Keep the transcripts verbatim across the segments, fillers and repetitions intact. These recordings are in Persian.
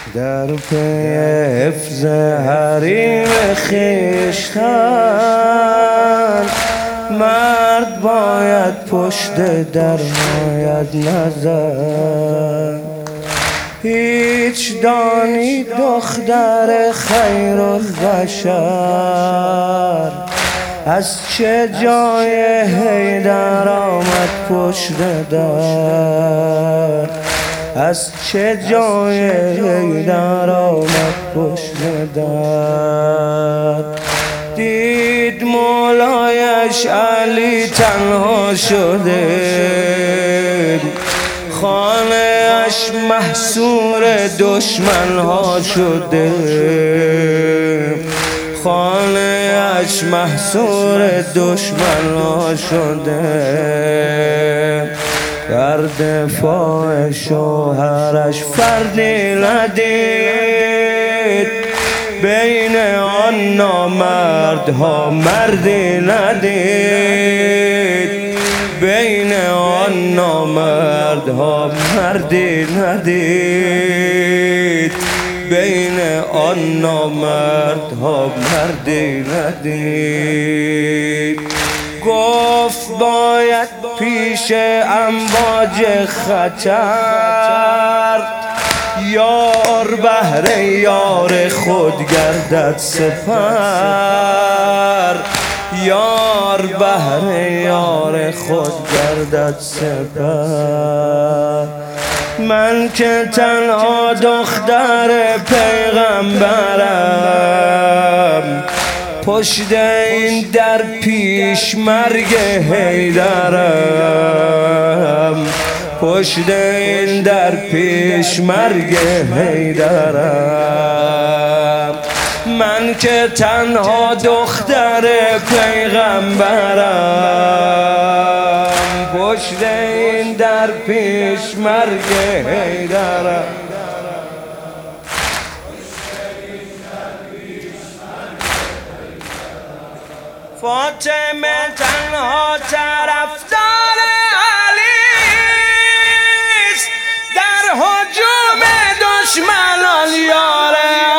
در پی حفظ حریم خویشتن مرد باید پشت در ناید نظر. هیچ دانی دختر خیر البشر از چه جای حیدر آمد پشت در، از چه جای حیدر آمد پشت در. دید مولایش علی تنها شده، خانه‌اش محصور دشمن ها شده، خانه‌اش محصور دشمن ها شده. در دفاع شوهرش فردی ندید، بین آن نامردها مردی ندید، بین آن نامردها مردی ندید، بین آن نامردها مردی ندید. گفت باید پیش امواج خطر یار بهر یار خود گردد سپر، یار بهر یار خود گردد سپر. من که تنها دختر پیغمبرم، پشت این در پیش مرگ حیدرم، پشت این در پیش مرگ حیدرم. من که تنها دختر پیغمبرم، پشت این در پیش مرگ حیدرم. فاطمه تنها طرفدار علیست، در هجوم دشمنان یار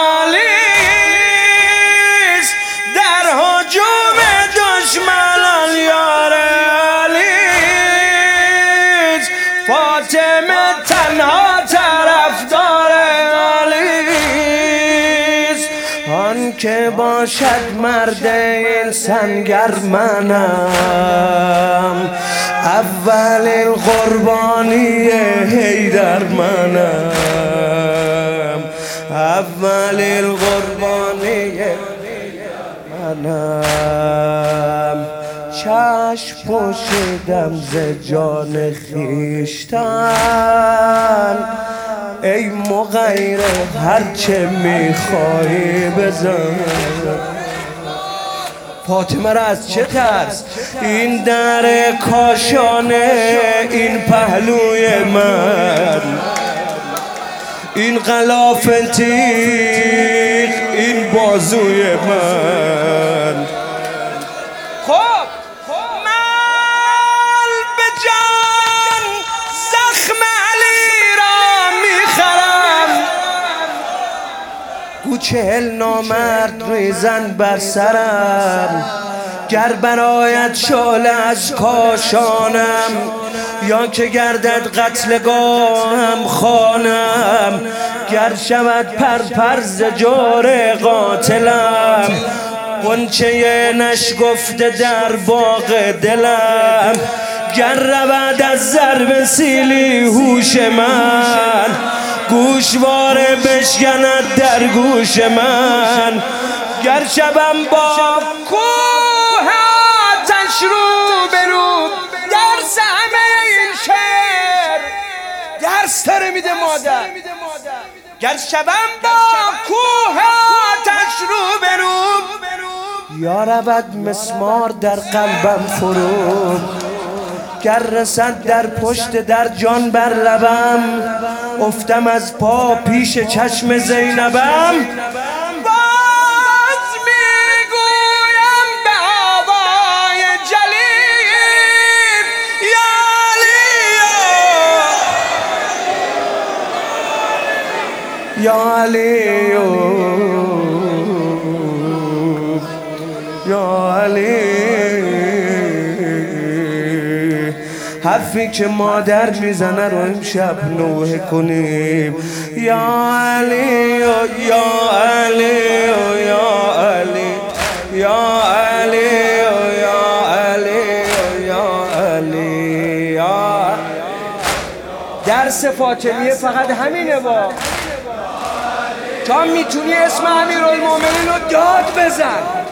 علیست، در هجوم دشمنان یار علیست. فاطمه تنها طرفدار علیست، آن که باشد مرد این سنگر منم، اول قربانی حیدر منم، اول قربانی منم. چشم پوشیدم ز جان خویشتن، ای مغیر هرچه میخوایی بزن. فاطمه را از چه ترس؟ این در کاشانه، این پهلوی من، این غلاف تیغ، این بازوی من. خب من به جان زخم علی را میخرم، گو چهل نامرد ریزن بر سرم. گر برآید شعله از کاشانم، یا که گردد قتلگاهم خانم. گر شود پرپر ز جور قاتلم، غنچه نشگفته در باغ دلم. گر رود از ضرب سیلی هوش من، گوشواره بشکند در گوش من. گر شبم با کوه آتش رو برو، درس همه این شعر درس تره میده مادر. گر شبم با کوه آتش رو برو، یا رود مسمار در قلبم فرو. گر رسد در پشت در جان بر لبم، افتم از پا پیش چشم زینبم. باز میگویم به آوای جلیل، یا علی یا علی یا علی. حرفی که مادر میزنه رو امشب نوحه کنیم. یا علی یا علی یا علی یا علی یا علی یا علی یا. درس فاطمیه فقط همینه با تا میتونی اسم امیرالمومنین رو داد بزن.